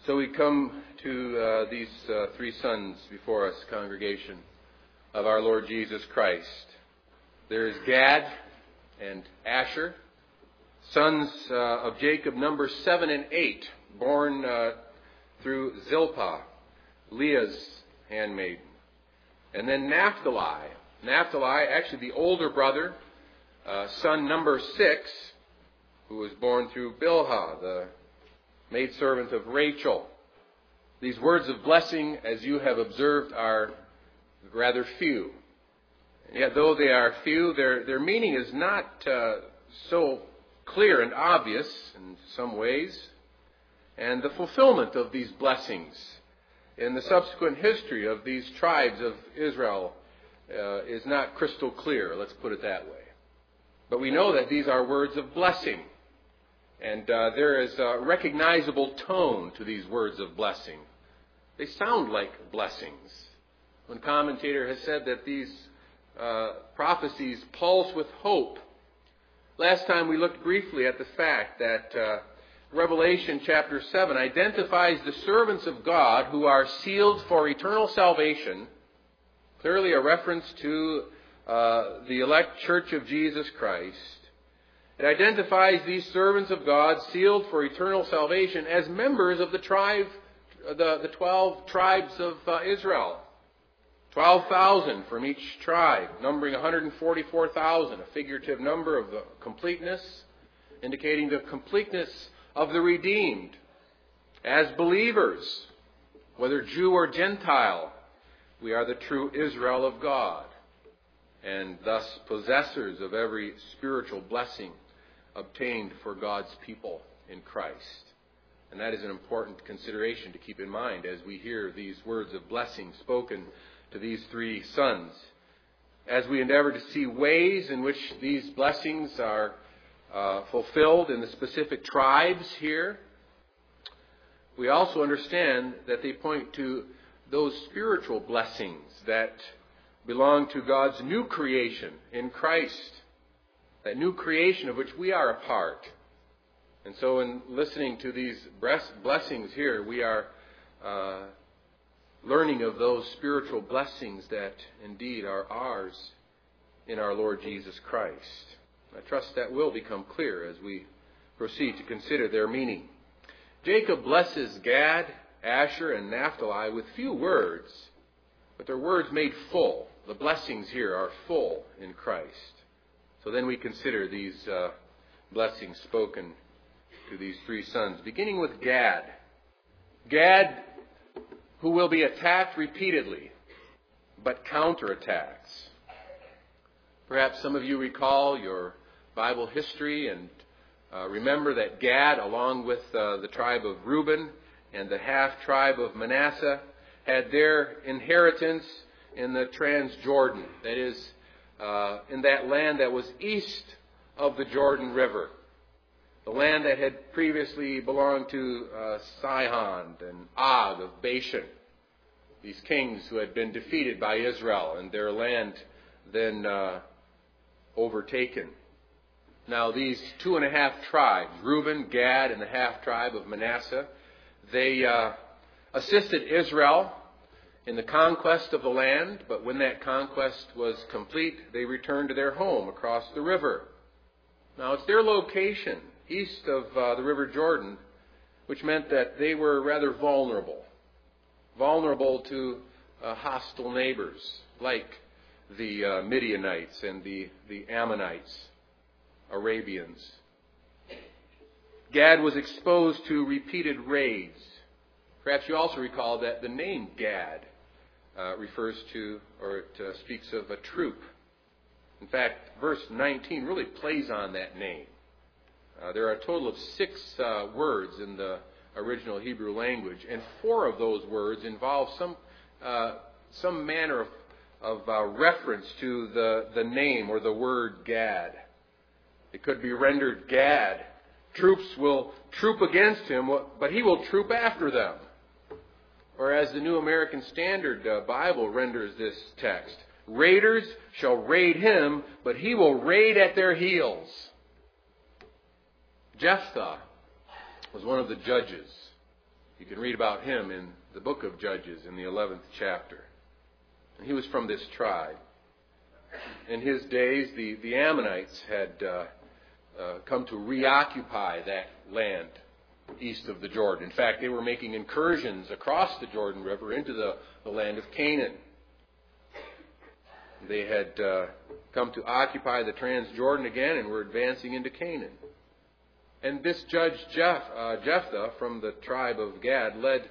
So we come to these three sons before us, congregation of our Lord Jesus Christ. There is Gad and Asher, sons of Jacob, number 7 and 8, born through Zilpah, Leah's handmaiden. And then Naphtali. Naphtali, actually the older brother, son number 6, who was born through Bilhah, the maidservant of Rachel. These words of blessing, as you have observed, are rather few. And yet, though they are few, their meaning is not so clear and obvious in some ways. And the fulfillment of these blessings in the subsequent history of these tribes of Israel is not crystal clear, let's put it that way. But we know that these are words of blessing. And there is a recognizable tone to these words of blessing. They sound like blessings. One commentator has said that these prophecies pulse with hope. Last time we looked briefly at the fact that Revelation chapter 7 identifies the servants of God who are sealed for eternal salvation, clearly a reference to the elect church of Jesus Christ. It identifies these servants of God sealed for eternal salvation as members of the 12 tribes of Israel. 12,000 from each tribe, numbering 144,000, a figurative number of the completeness, indicating the completeness of the redeemed. As believers, whether Jew or Gentile, we are the true Israel of God, and thus possessors of every spiritual blessing obtained for God's people in Christ. And that is an important consideration to keep in mind as we hear these words of blessing spoken to these three sons. As we endeavor to see ways in which these blessings are fulfilled in the specific tribes here, we also understand that they point to those spiritual blessings that belong to God's new creation in Christ. That new creation of which we are a part. And so in listening to these blessings here, we are learning of those spiritual blessings that indeed are ours in our Lord Jesus Christ. I trust that will become clear as we proceed to consider their meaning. Jacob blesses Gad, Asher, and Naphtali with few words, but they're words made full. The blessings here are full in Christ. So then we consider these blessings spoken to these three sons, beginning with Gad. Gad, who will be attacked repeatedly, but counterattacks. Perhaps some of you recall your Bible history and remember that Gad, along with the tribe of Reuben and the half-tribe of Manasseh, had their inheritance in the Transjordan, that is, in that land that was east of the Jordan River. The land that had previously belonged to Sihon and Og of Bashan. These kings who had been defeated by Israel and their land then overtaken. Now these 2.5 tribes, Reuben, Gad, and the half-tribe of Manasseh, they assisted Israel in the conquest of the land, but when that conquest was complete, they returned to their home across the river. Now it's their location east of the River Jordan, which meant that they were rather vulnerable to hostile neighbors like the Midianites and the Ammonites, Arabians. Gad was exposed to repeated raids. Perhaps you also recall that the name Gad refers to, or it speaks of a troop. In fact, verse 19 really plays on that name. There are a total of 6 words in the original Hebrew language, and 4 of those words involve some manner of reference to the name or the word Gad. It could be rendered Gad. Troops will troop against him, but he will troop after them. Or as the New American Standard Bible renders this text, raiders shall raid him, but he will raid at their heels. Jephthah was one of the judges. You can read about him in the book of Judges in the 11th chapter. And he was from this tribe. In his days, the Ammonites had come to reoccupy that land east of the Jordan. In fact, they were making incursions across the Jordan River into the land of Canaan. They had come to occupy the Transjordan again and were advancing into Canaan. And this judge Jephthah from the tribe of Gad led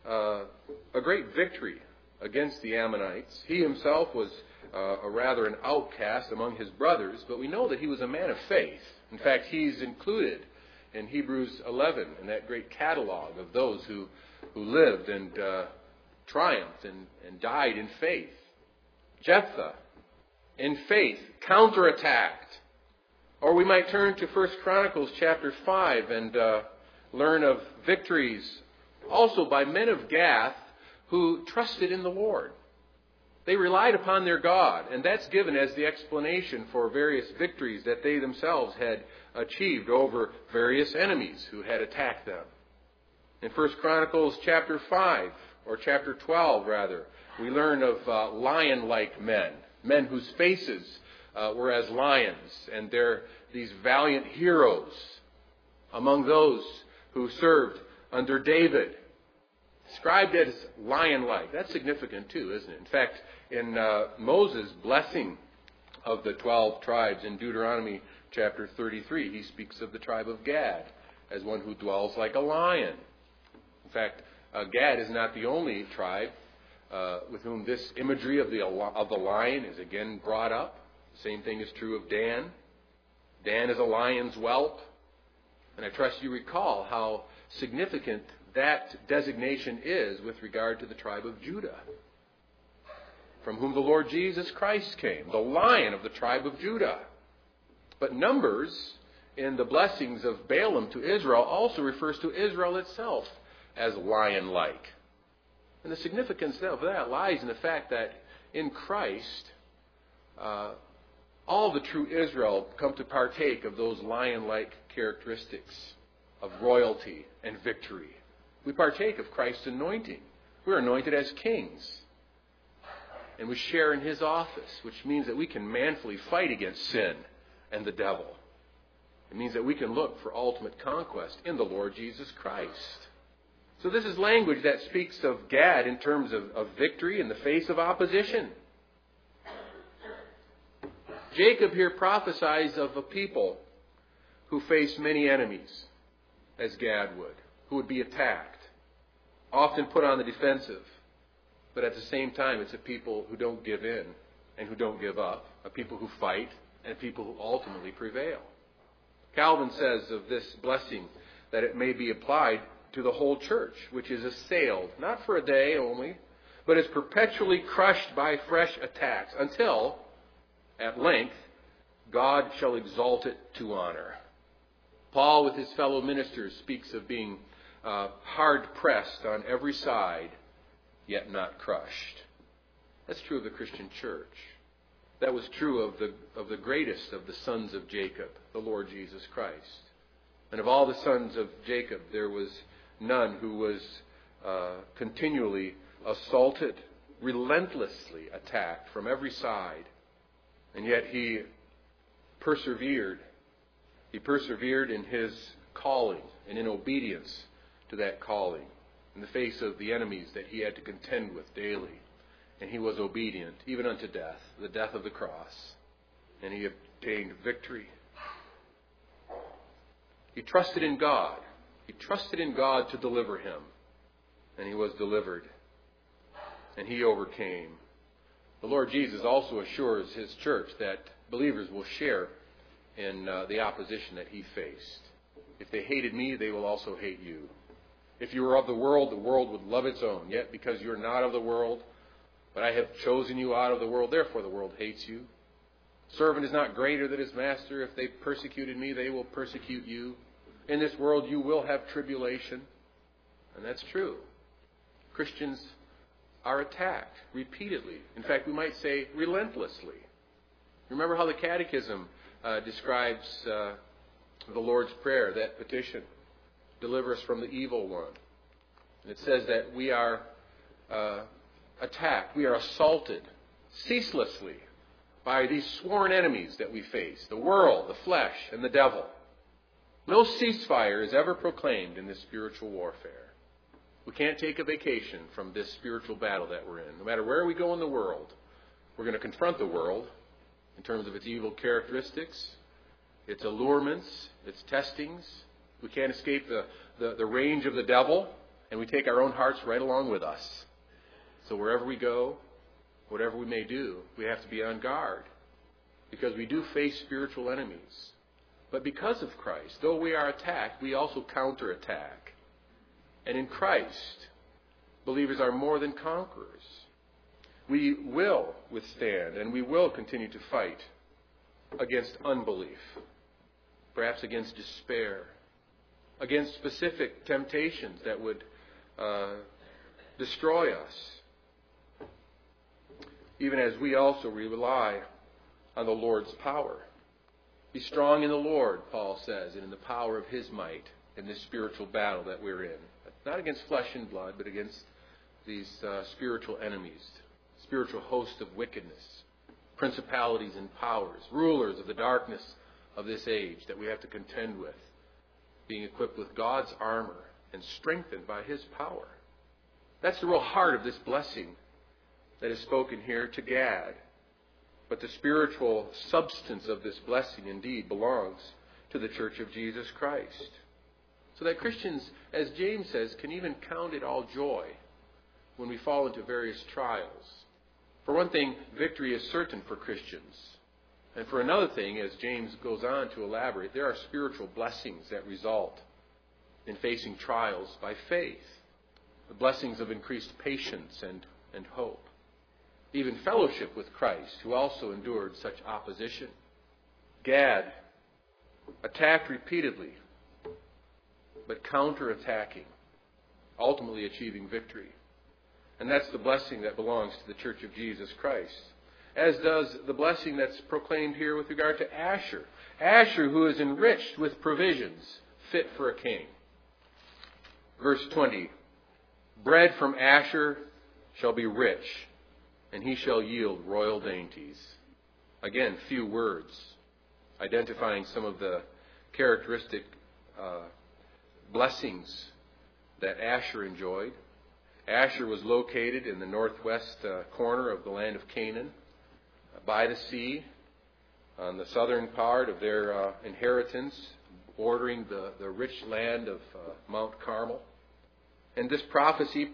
a great victory against the Ammonites. He himself was rather an outcast among his brothers, but we know that he was a man of faith. In fact, he's included in Hebrews 11 in that great catalog of those who lived and triumphed and died in faith. Jephthah, in faith, counterattacked. Or we might turn to 1 Chronicles chapter 5 and learn of victories also by men of Gath who trusted in the Lord. They relied upon their God, and that's given as the explanation for various victories that they themselves had achieved over various enemies who had attacked them. In 1 Chronicles chapter 5, or chapter 12 rather, we learn of lion-like men whose faces were as lions, and they're these valiant heroes among those who served under David, described as lion-like. That's significant too, isn't it? In fact, in Moses' blessing of the 12 tribes in Deuteronomy chapter 33, he speaks of the tribe of Gad as one who dwells like a lion. In fact, Gad is not the only tribe with whom this imagery of the lion is again brought up. The same thing is true of Dan. Dan is a lion's whelp. And I trust you recall how significant that designation is with regard to the tribe of Judah, from whom the Lord Jesus Christ came, the lion of the tribe of Judah. But Numbers, in the blessings of Balaam to Israel, also refers to Israel itself as lion-like. And the significance of that lies in the fact that in Christ, all the true Israel come to partake of those lion-like characteristics of royalty and victory. We partake of Christ's anointing. We're anointed as kings. And we share in his office, which means that we can manfully fight against sin and the devil. It means that we can look for ultimate conquest in the Lord Jesus Christ. So this is language that speaks of Gad in terms of victory in the face of opposition. Jacob here prophesies of a people who face many enemies, as Gad would, who would be attacked, often put on the defensive. But at the same time, it's a people who don't give in and who don't give up, a people who fight, and people who ultimately prevail. Calvin says of this blessing that it may be applied to the whole church, which is assailed, not for a day only, but is perpetually crushed by fresh attacks until, at length, God shall exalt it to honor. Paul, with his fellow ministers, speaks of being hard-pressed on every side, yet not crushed. That's true of the Christian church. That was true of the greatest of the sons of Jacob, the Lord Jesus Christ. And of all the sons of Jacob, there was none who was continually assaulted, relentlessly attacked from every side. And yet he persevered. He persevered in his calling and in obedience to that calling in the face of the enemies that he had to contend with daily. And he was obedient, even unto death, the death of the cross. And he obtained victory. He trusted in God. He trusted in God to deliver him. And he was delivered. And he overcame. The Lord Jesus also assures his church that believers will share in the opposition that he faced. If they hated me, they will also hate you. If you were of the world would love its own. Yet because you're not of the world, but I have chosen you out of the world, therefore the world hates you. Servant is not greater than his master. If they persecuted me, they will persecute you. In this world you will have tribulation. And that's true. Christians are attacked repeatedly. In fact, we might say relentlessly. Remember how the Catechism describes the Lord's Prayer, that petition. Deliver us from the evil one. And it says that we are attacked, we are assaulted ceaselessly by these sworn enemies that we face, the world, the flesh, and the devil. No ceasefire is ever proclaimed in this spiritual warfare. We can't take a vacation from this spiritual battle that we're in. No matter where we go in the world, we're going to confront the world in terms of its evil characteristics, its allurements, its testings. We can't escape the range of the devil, and we take our own hearts right along with us. So wherever we go, whatever we may do, we have to be on guard, because we do face spiritual enemies. But because of Christ, though we are attacked, we also counterattack. And in Christ, believers are more than conquerors. We will withstand and we will continue to fight against unbelief, perhaps against despair, against specific temptations that would destroy us, even as we also rely on the Lord's power. Be strong in the Lord, Paul says, and in the power of His might in this spiritual battle that we're in. Not against flesh and blood, but against these spiritual enemies, spiritual hosts of wickedness, principalities and powers, rulers of the darkness of this age that we have to contend with, being equipped with God's armor and strengthened by His power. That's the real heart of this blessing that is spoken here to Gad. But the spiritual substance of this blessing indeed belongs to the Church of Jesus Christ. So that Christians, as James says, can even count it all joy when we fall into various trials. For one thing, victory is certain for Christians. And for another thing, as James goes on to elaborate, there are spiritual blessings that result in facing trials by faith. The blessings of increased patience and hope. Even fellowship with Christ, who also endured such opposition. Gad, attacked repeatedly, but counterattacking, ultimately achieving victory. And that's the blessing that belongs to the Church of Jesus Christ. As does the blessing that's proclaimed here with regard to Asher. Asher, who is enriched with provisions fit for a king. Verse 20, bread from Asher shall be rich, and he shall yield royal dainties. Again, few words, identifying some of the characteristic blessings that Asher enjoyed. Asher was located in the northwest corner of the land of Canaan, by the sea, on the southern part of their inheritance, bordering the rich land of Mount Carmel. And this prophecy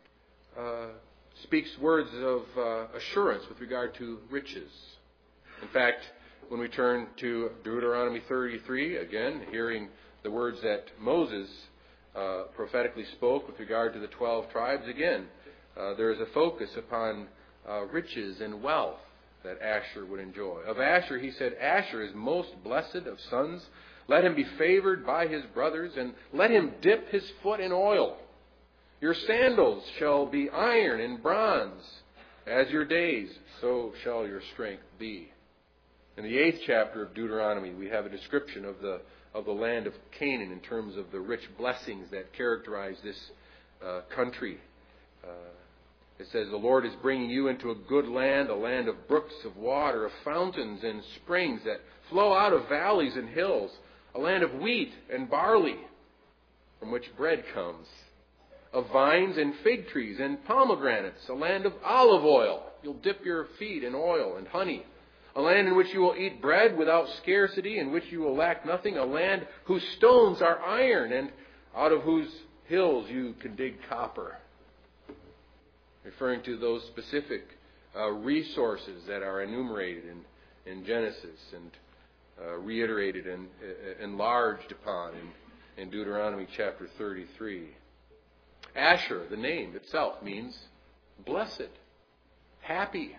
speaks words of assurance with regard to riches. In fact, when we turn to Deuteronomy 33, again, hearing the words that Moses prophetically spoke with regard to the 12 tribes, again, there is a focus upon riches and wealth that Asher would enjoy. Of Asher, he said, Asher is most blessed of sons. Let him be favored by his brothers, and let him dip his foot in oil. Your sandals shall be iron and bronze. As your days, so shall your strength be. In the 8th chapter of Deuteronomy, we have a description of the land of Canaan in terms of the rich blessings that characterize this country. It says, the Lord is bringing you into a good land, a land of brooks of water, of fountains and springs that flow out of valleys and hills, a land of wheat and barley, from which bread comes, of vines and fig trees and pomegranates, a land of olive oil. You'll dip your feet in oil and honey. A land in which you will eat bread without scarcity, in which you will lack nothing. A land whose stones are iron, and out of whose hills you can dig copper. Referring to those specific resources that are enumerated in Genesis and reiterated and enlarged upon in Deuteronomy chapter 33. Asher, the name itself, means blessed, happy.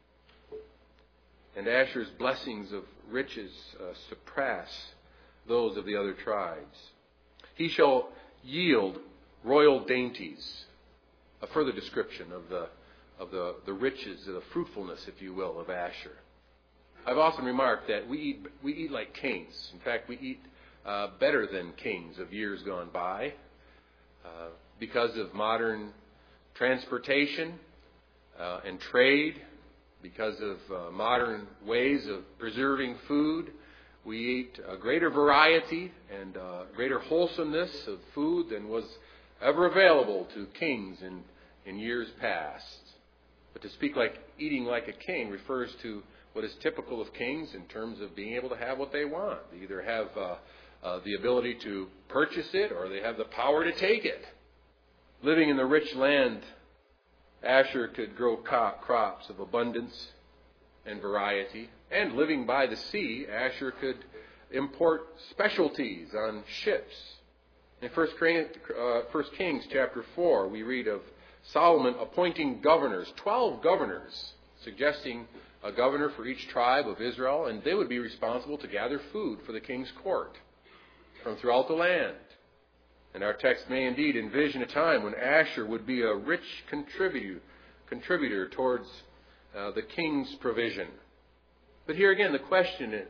And Asher's blessings of riches surpass those of the other tribes. He shall yield royal dainties. A further description of the riches, the fruitfulness, if you will, of Asher. I've often remarked that we eat like kings. In fact, we eat better than kings of years gone by. because of modern transportation and trade, because of modern ways of preserving food, we eat a greater variety and greater wholesomeness of food than was ever available to kings in years past. But to speak like eating like a king refers to what is typical of kings in terms of being able to have what they want. They either have the ability to purchase it or they have the power to take it. Living in the rich land, Asher could grow crops of abundance and variety. And living by the sea, Asher could import specialties on ships. In 1 Kings chapter 4, we read of Solomon appointing governors, 12 governors, suggesting a governor for each tribe of Israel, and they would be responsible to gather food for the king's court from throughout the land. And our text may indeed envision a time when Asher would be a rich contributor towards the king's provision. But here again, the question is,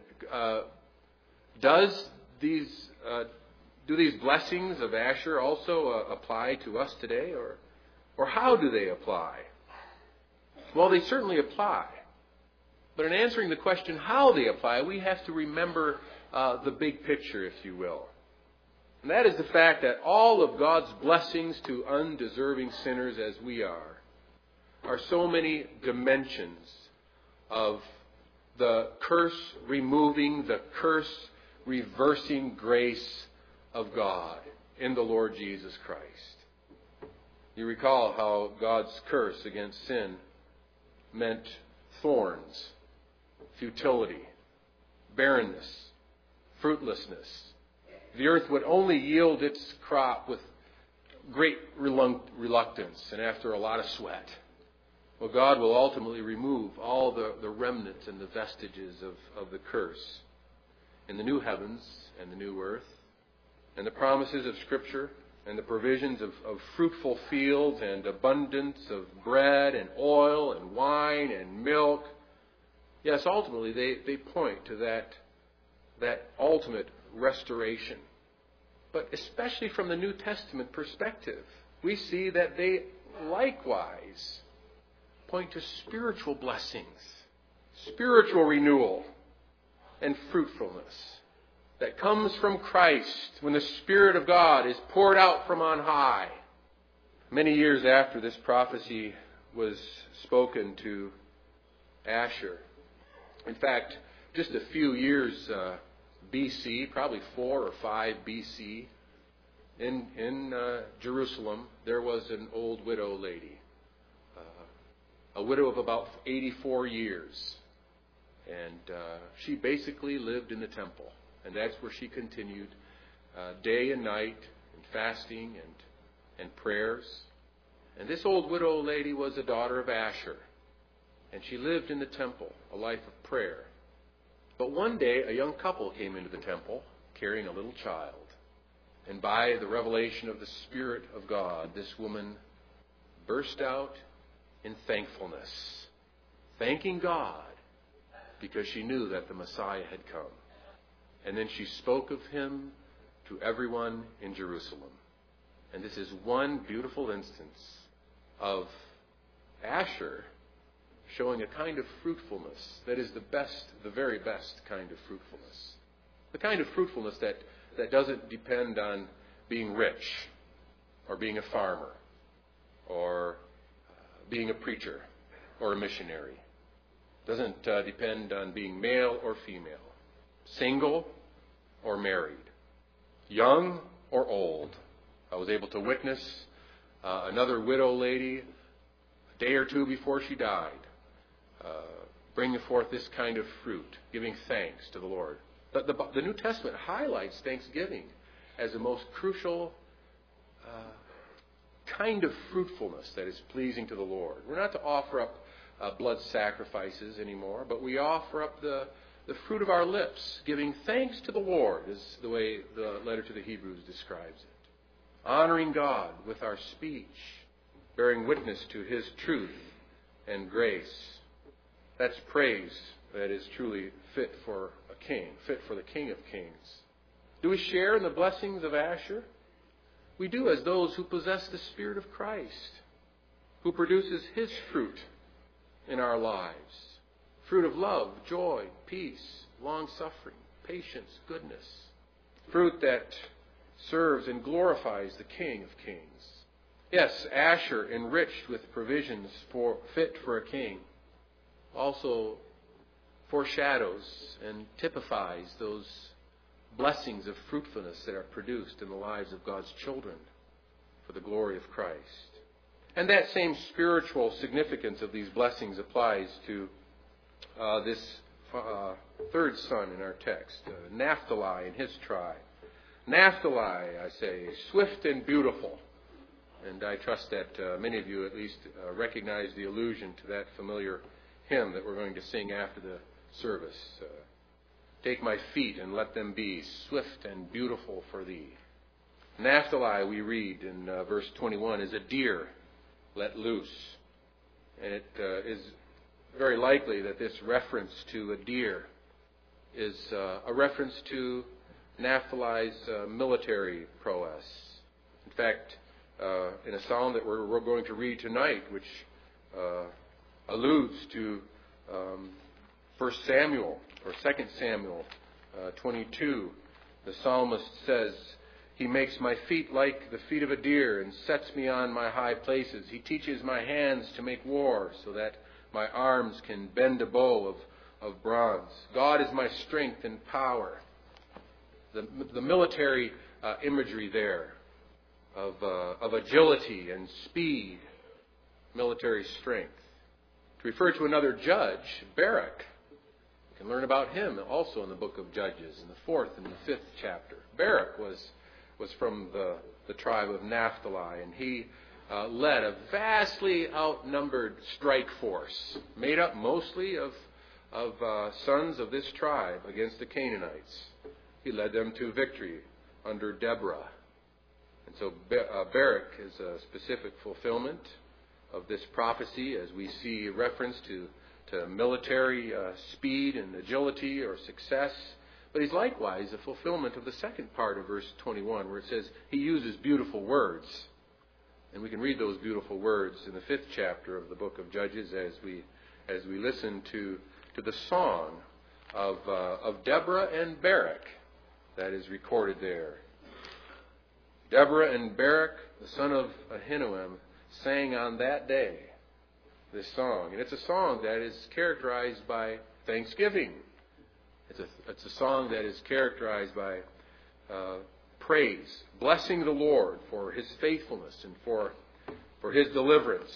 do these blessings of Asher also apply to us today, or how do they apply? Well, they certainly apply. But in answering the question how they apply, we have to remember the big picture, if you will. And that is the fact that all of God's blessings to undeserving sinners as we are so many dimensions of the curse removing, the curse reversing grace of God in the Lord Jesus Christ. You recall how God's curse against sin meant thorns, futility, barrenness, fruitlessness. The earth would only yield its crop with great reluctance and after a lot of sweat. Well, God will ultimately remove all the remnants and the vestiges of the curse in the new heavens and the new earth. And the promises of Scripture and the provisions of fruitful fields and abundance of bread and oil and wine and milk. Yes, ultimately they point to that ultimate restoration. But especially from the New Testament perspective, we see that they likewise point to spiritual blessings, spiritual renewal, and fruitfulness that comes from Christ when the Spirit of God is poured out from on high. Many years after this prophecy was spoken to Asher, in fact, just a few years BC, probably 4 or 5 BC, in Jerusalem, there was an old widow lady, a widow of about 84 years. And she basically lived in the temple. And that's where she continued day and night in fasting and prayers. And this old widow lady was a daughter of Asher. And she lived in the temple, a life of prayer. But one day, a young couple came into the temple carrying a little child. And by the revelation of the Spirit of God, this woman burst out in thankfulness, thanking God because she knew that the Messiah had come. And then she spoke of him to everyone in Jerusalem. And this is one beautiful instance of Asher showing a kind of fruitfulness that is the very best kind of fruitfulness. The kind of fruitfulness that doesn't depend on being rich or being a farmer or being a preacher or a missionary. Doesn't depend on being male or female, single or married, young or old. I was able to witness another widow lady a day or two before she died, bringing forth this kind of fruit, giving thanks to the Lord. But the New Testament highlights thanksgiving as the most crucial kind of fruitfulness that is pleasing to the Lord. We're not to offer up blood sacrifices anymore, but we offer up the fruit of our lips, giving thanks to the Lord, is the way the letter to the Hebrews describes it. Honoring God with our speech, bearing witness to His truth and grace. That's praise that is truly fit for a king, fit for the King of Kings. Do we share in the blessings of Asher? we do as those who possess the Spirit of Christ, who produces His fruit in our lives. Fruit of love, joy, peace, long-suffering, patience, goodness. Fruit that serves and glorifies the King of Kings. Yes, Asher enriched with provisions fit for a king, also foreshadows and typifies those blessings of fruitfulness that are produced in the lives of God's children for the glory of Christ. And that same spiritual significance of these blessings applies to this third son in our text, Naphtali and his tribe. Naphtali, I say, swift and beautiful. And I trust that many of you at least recognize the allusion to that familiar hymn that we're going to sing after the service. Take my feet and let them be swift and beautiful for thee. Naphtali, we read in verse 21, is a deer let loose. And it is very likely that this reference to a deer is a reference to Naphtali's military prowess. In fact, in a psalm that we're going to read tonight, which alludes to 1 Samuel or 2 Samuel 22, the psalmist says, He makes my feet like the feet of a deer and sets me on my high places. He teaches my hands to make war so that my arms can bend a bow of bronze. God is my strength and power. The military imagery there of agility and speed, military strength. To refer to another judge, Barak. You can learn about him also in the book of Judges, in the 4th and the 5th chapter. Barak was from the tribe of Naphtali, and he led a vastly outnumbered strike force, made up mostly of sons of this tribe against the Canaanites. He led them to victory under Deborah. And so Barak is a specific fulfillment of this prophecy, as we see reference to military speed and agility or success. But he's likewise a fulfillment of the second part of verse 21, where it says he uses beautiful words. And we can read those beautiful words in the 5th chapter of the book of Judges as we listen to the song of Deborah and Barak that is recorded there. Deborah and Barak, the son of Ahinoam, sang on that day this song. And it's a song that is characterized by thanksgiving. It's a song that is characterized by praise, blessing the Lord for His faithfulness and for His deliverance.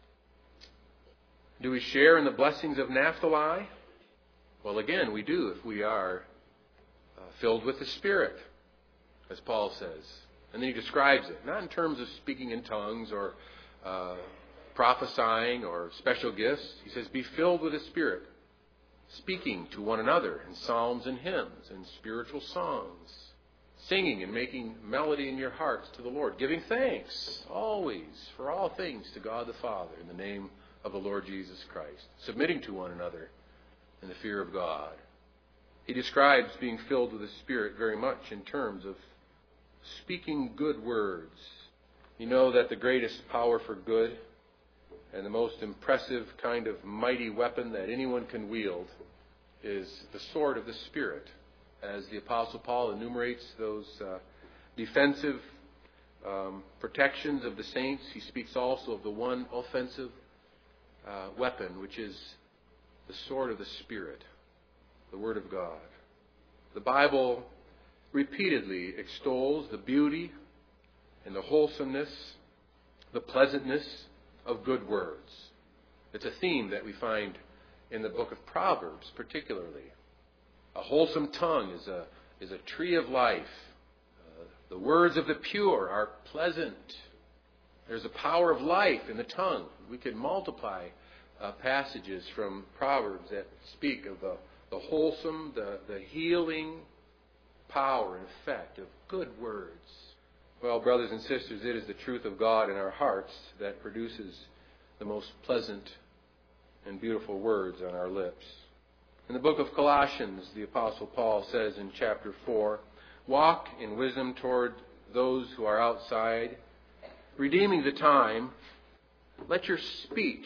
Do we share in the blessings of Naphtali? Well, again, we do if we are filled with the Spirit, as Paul says. And then he describes it, not in terms of speaking in tongues or prophesying or special gifts. He says, be filled with the Spirit, speaking to one another in psalms and hymns and spiritual songs, singing and making melody in your hearts to the Lord, giving thanks always for all things to God the Father in the name of the Lord Jesus Christ, submitting to one another in the fear of God. He describes being filled with the Spirit very much in terms of speaking good words. You know that the greatest power for good and the most impressive kind of mighty weapon that anyone can wield is the sword of the Spirit. As the Apostle Paul enumerates those defensive protections of the saints, he speaks also of the one offensive weapon, which is the sword of the Spirit, the Word of God. The Bible repeatedly extols the beauty and the wholesomeness, the pleasantness of good words. It's a theme that we find in the book of Proverbs particularly. A wholesome tongue is a tree of life. The words of the pure are pleasant. There's a power of life in the tongue. We could multiply passages from Proverbs that speak of the wholesome, the healing power and effect of good words. Well, brothers and sisters, it is the truth of God in our hearts that produces the most pleasant and beautiful words on our lips. In the book of Colossians, the Apostle Paul says in chapter 4, walk in wisdom toward those who are outside, redeeming the time, let your speech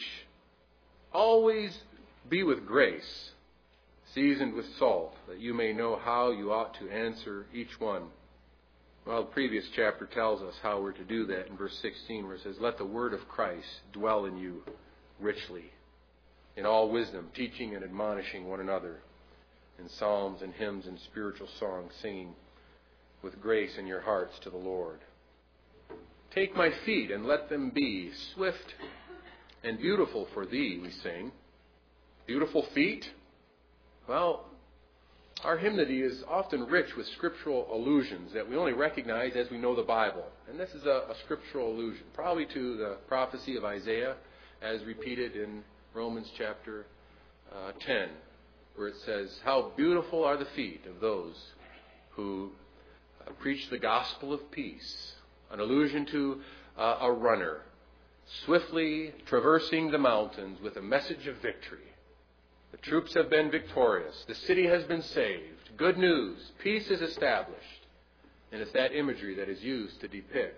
always be with grace, seasoned with salt, that you may know how you ought to answer each one. Well, the previous chapter tells us how we're to do that in verse 16, where it says, let the word of Christ dwell in you richly, in all wisdom, teaching and admonishing one another in psalms and hymns and spiritual songs, singing with grace in your hearts to the Lord. Take my feet and let them be swift and beautiful for thee, we sing. Beautiful feet? Well, our hymnody is often rich with scriptural allusions that we only recognize as we know the Bible. And this is a scriptural allusion, probably to the prophecy of Isaiah as repeated in Romans chapter 10, where it says, how beautiful are the feet of those who preach the gospel of peace. An allusion to a runner swiftly traversing the mountains with a message of victory. The troops have been victorious. The city has been saved. Good news. Peace is established. And it's that imagery that is used to depict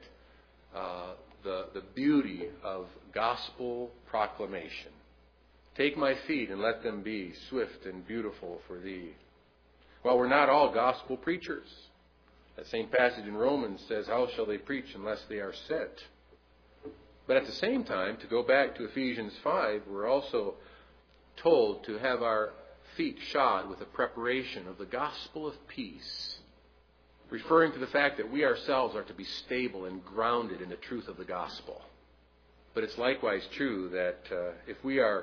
the beauty of gospel proclamation. Take my feet and let them be swift and beautiful for thee. Well, we're not all gospel preachers. That same passage in Romans says, how shall they preach unless they are sent? But at the same time, to go back to Ephesians 5, we're also told to have our feet shod with the preparation of the gospel of peace, referring to the fact that we ourselves are to be stable and grounded in the truth of the gospel. But it's likewise true that if we are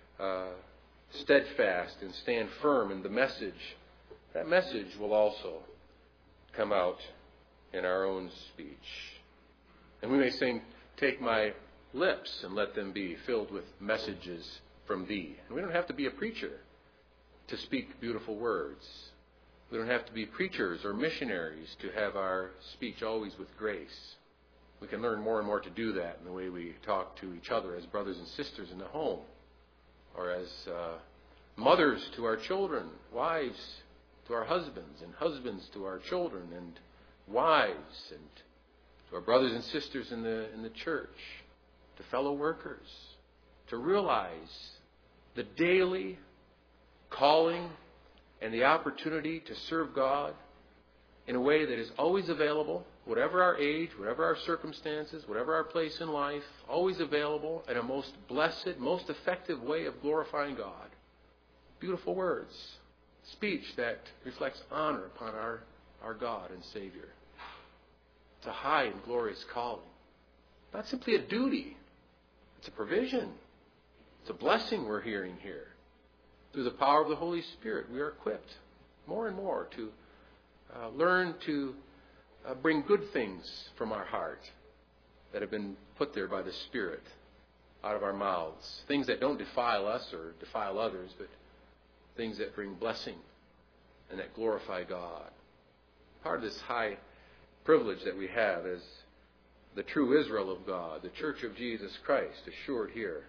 steadfast and stand firm in the message, that message will also come out in our own speech. And we may sing, take my lips and let them be filled with messages from thee. And we don't have to be a preacher to speak beautiful words. We don't have to be preachers or missionaries to have our speech always with grace. We can learn more and more to do that in the way we talk to each other as brothers and sisters in the home, or as mothers to our children, wives to our husbands, and husbands to our children, and wives, and to our brothers and sisters in the church, to fellow workers, to realize the daily calling and the opportunity to serve God in a way that is always available, whatever our age, whatever our circumstances, whatever our place in life, always available in a most blessed, most effective way of glorifying God. Beautiful words. Speech that reflects honor upon our God and Savior. It's a high and glorious calling. Not simply a duty. It's a provision. It's a blessing we're hearing here. Through the power of the Holy Spirit, we are equipped more and more to learn to bring good things from our heart that have been put there by the Spirit out of our mouths. Things that don't defile us or defile others, but things that bring blessing and that glorify God. Part of this high privilege that we have as the true Israel of God, the Church of Jesus Christ, assured here.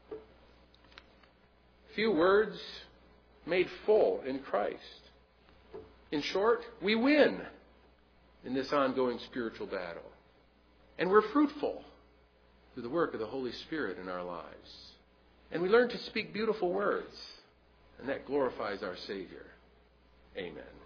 Few words made full in Christ. In short, we win in this ongoing spiritual battle. And we're fruitful through the work of the Holy Spirit in our lives. And we learn to speak beautiful words. And that glorifies our Savior. Amen.